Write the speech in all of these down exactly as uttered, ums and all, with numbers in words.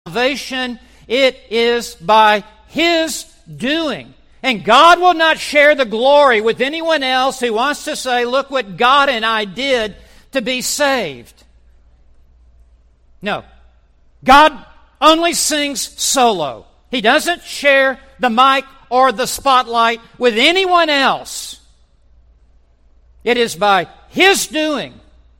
salvation, it is by His doing. And God will not share the glory with anyone else who wants to say, look what God and I did to be saved. No. God only sings solo. He doesn't share the mic or the spotlight with anyone else. It is by His doing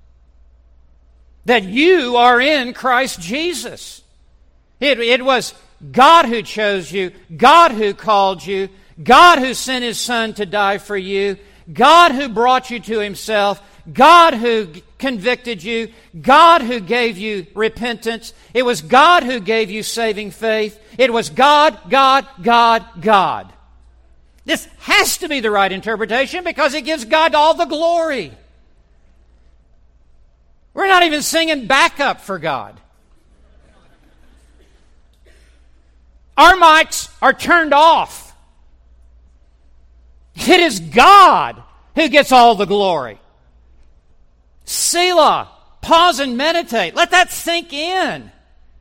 that you are in Christ Jesus. It, it was God who chose you, God who called you, God who sent His Son to die for you, God who brought you to Himself, God who convicted you, God who gave you repentance. It was God who gave you saving faith. It was God, God, God, God. This has to be the right interpretation because it gives God all the glory. We're not even singing backup for God. Our mics are turned off. It is God who gets all the glory. Selah. Pause and meditate. Let that sink in.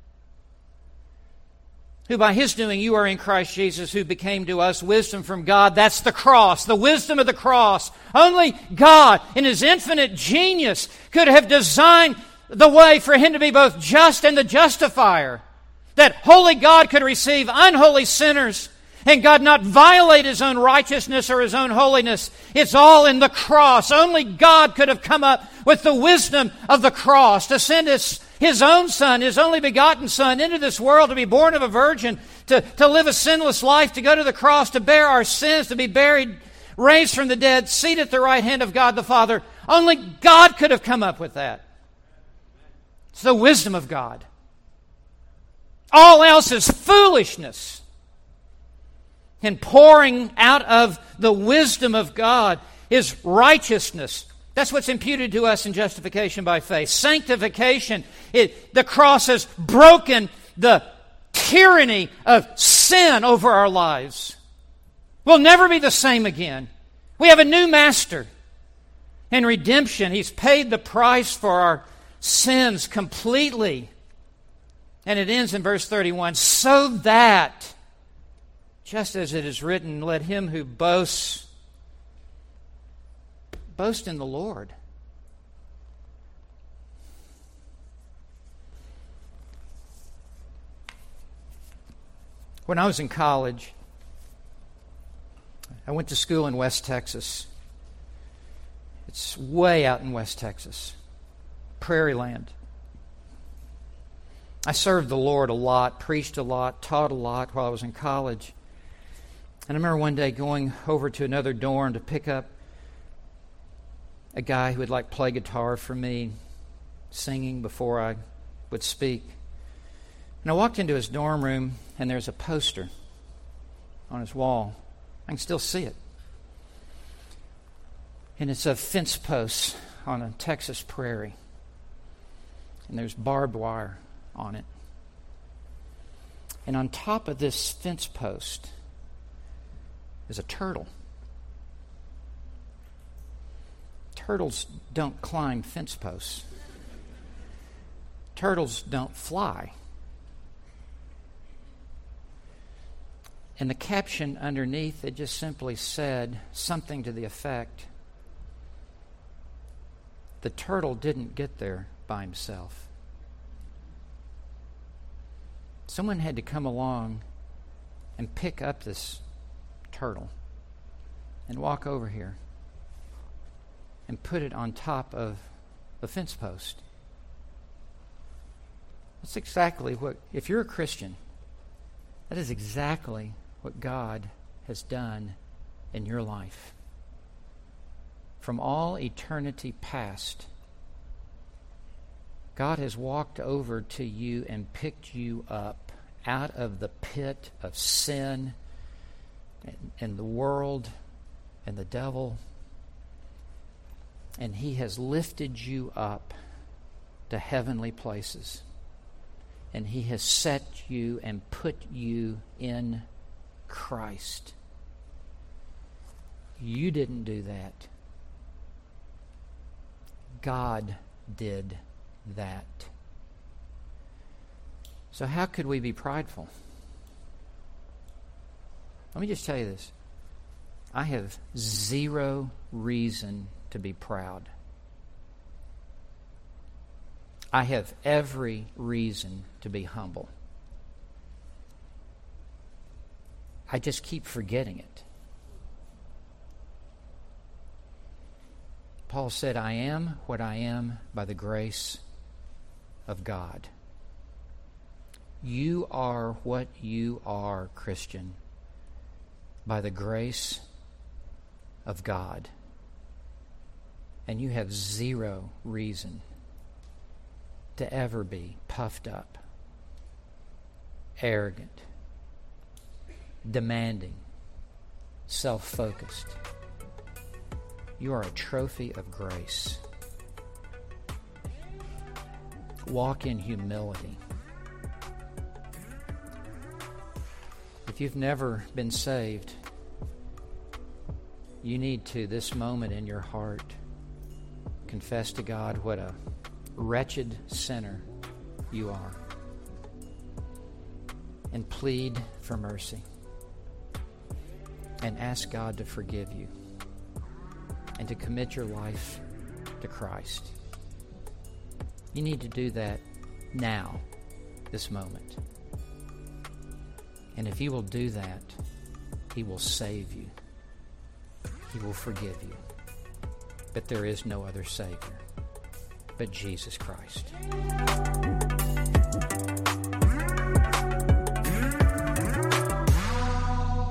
Who by His doing you are in Christ Jesus, who became to us wisdom from God. That's the cross, the wisdom of the cross. Only God, in His infinite genius, could have designed the way for Him to be both just and the justifier. That holy God could receive unholy sinners, and God not violate His own righteousness or His own holiness. It's all in the cross. Only God could have come up with the wisdom of the cross to send His, His own Son, His only begotten Son, into this world to be born of a virgin, to, to live a sinless life, to go to the cross, to bear our sins, to be buried, raised from the dead, seated at the right hand of God the Father. Only God could have come up with that. It's the wisdom of God. All else is foolishness. And pouring out of the wisdom of God is righteousness. That's what's imputed to us in justification by faith. Sanctification, it, the cross has broken the tyranny of sin over our lives. We'll never be the same again. We have a new master. In redemption, He's paid the price for our sins completely. And it ends in verse thirty-one, so that, just as it is written, let him who boasts boast in the Lord. When I was in college, I went to school in West Texas. It's way out in West Texas, prairie land. I served the Lord a lot, preached a lot, taught a lot while I was in college. And I remember one day going over to another dorm to pick up a guy who would like play guitar for me, singing before I would speak. And I walked into his dorm room, and there's a poster on his wall. I can still see it. And it's a fence post on a Texas prairie. And there's barbed wire on it. And on top of this fence post is a turtle. Turtles don't climb fence posts. Turtles don't fly. And the caption underneath, it just simply said something to the effect, the turtle didn't get there by himself. Someone had to come along and pick up this turtle and walk over here and put it on top of the fence post. That's exactly what, if you're a Christian, that is exactly what God has done in your life. From all eternity past, God has walked over to you and picked you up out of the pit of sin and, and the world and the devil. And He has lifted you up to heavenly places. And He has set you and put you in Christ. You didn't do that. God did that. So how could we be prideful? Let me just tell you this. I have zero reason to be proud. I have every reason to be humble. I just keep forgetting it. Paul said, I am what I am by the grace of God. You are what you are, Christian, by the grace of God. And you have zero reason to ever be puffed up, arrogant, demanding, self-focused. You are a trophy of grace. Walk in humility. If you've never been saved, you need to, this moment in your heart, confess to God what a wretched sinner you are, and plead for mercy, and ask God to forgive you, and to commit your life to Christ. You need to do that now, this moment. And if you will do that, He will save you. He will forgive you. But there is no other Savior but Jesus Christ.